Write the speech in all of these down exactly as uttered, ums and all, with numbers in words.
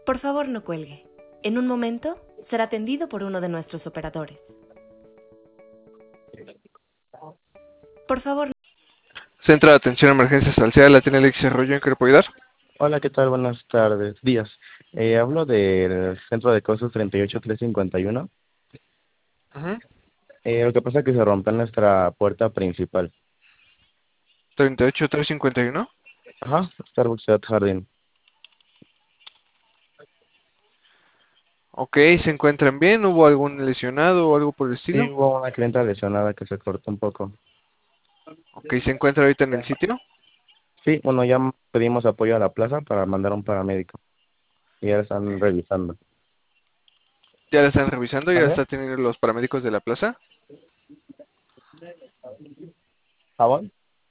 Por favor, no cuelgue. En un momento será atendido por uno de nuestros operadores. Por favor. Centro de Atención a Emergencias Salcedo, la tiene Alexis Arroyo, ¿en qué le puedo ayudar? Hola, ¿qué tal? Buenas tardes, días. Eh, hablo del centro de costos treinta y ocho mil trescientos cincuenta y uno. Ajá. Eh, lo que pasa es que se rompe nuestra puerta principal. treinta y ocho trescientos cincuenta y uno. Ajá, Starbucks Ciudad Jardín. Ok, ¿se encuentran bien? ¿Hubo algún lesionado o algo por el Sí, estilo? hubo una clienta lesionada que se cortó un poco. Ok, ¿se encuentra ahorita en el sitio? Sí, bueno, ya pedimos apoyo a la plaza para mandar a un paramédico. Y ya están revisando. ¿Ya la están revisando? ¿Ya la ¿Vale? están teniendo los paramédicos de la plaza? ¿Jabón?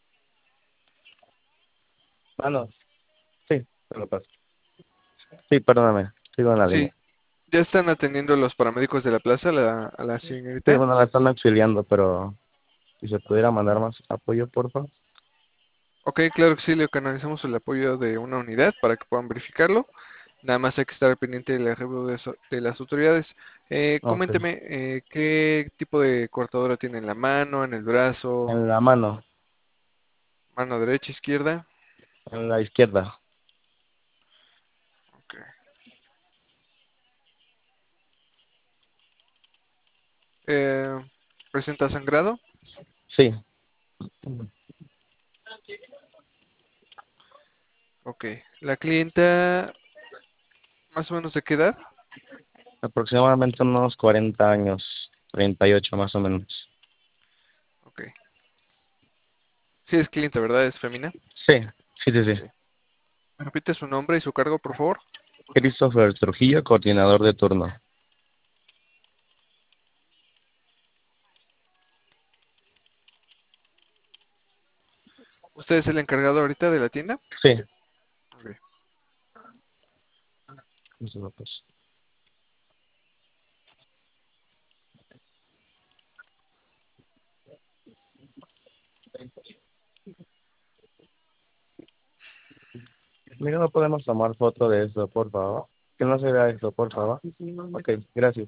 Manos. Sí, te lo paso. Sí, perdóname, sigo en la Sí, línea. ¿ya están atendiendo los paramédicos de la plaza a la, a la Sí, señorita? bueno, la están auxiliando, pero si se pudiera mandar más apoyo, por favor. Ok, claro que sí, le canalizamos el apoyo de una unidad para que puedan verificarlo. Nada más hay que estar pendiente de la review de, so- de las autoridades. Eh, Ok. coménteme, eh, ¿qué tipo de cortadora tiene en la mano, en el brazo, En la mano, mano derecha, izquierda? en la izquierda. Ok. Eh, ¿presenta sangrado? Sí, Ok. ¿La clienta más o menos de qué edad? aproximadamente unos cuarenta años, treinta y ocho más o menos. Ok. Sí es cliente, ¿verdad? ¿Es femina? Sí, sí, sí, sí. Sí. ¿Me repite su nombre y su cargo, por favor? Christopher Trujillo, coordinador de turno. ¿Usted es el encargado ahorita de la tienda? Sí. Ok. Eso lo paso. Mira, no podemos tomar foto de eso, por favor. Que no se vea eso, por favor. Ok, gracias.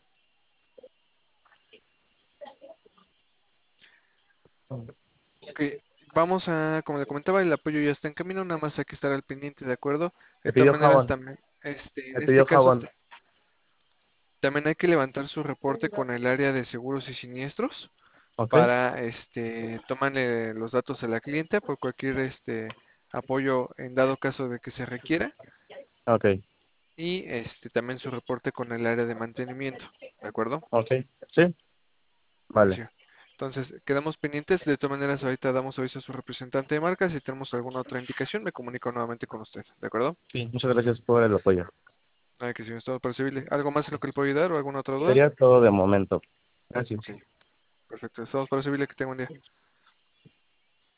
Ok, vamos a, como le comentaba, el apoyo ya está en camino, nada más hay que estar al pendiente, ¿de acuerdo? De Me todas pidió maneras, jabón, también, este, me en este pidió caso, jabón. t- también hay que levantar su reporte con el área de seguros y siniestros Ok, para, este, tomarle los datos a la clienta por cualquier, este, apoyo en dado caso de que se requiera ok, y, este, también su reporte con el área de mantenimiento, ¿de acuerdo? ok. Sí, Sí. vale. Entonces, quedamos pendientes. De todas maneras, ahorita damos aviso a su representante de marca. Si tenemos alguna otra indicación, me comunico nuevamente con usted. ¿De acuerdo? Sí, muchas gracias por el apoyo. Nada que si no estado para servirle. ¿Algo más en lo que le puedo ayudar o alguna otra duda? Sería todo de momento. Gracias. Ok, perfecto. Estamos para servirle. Que tenga un día.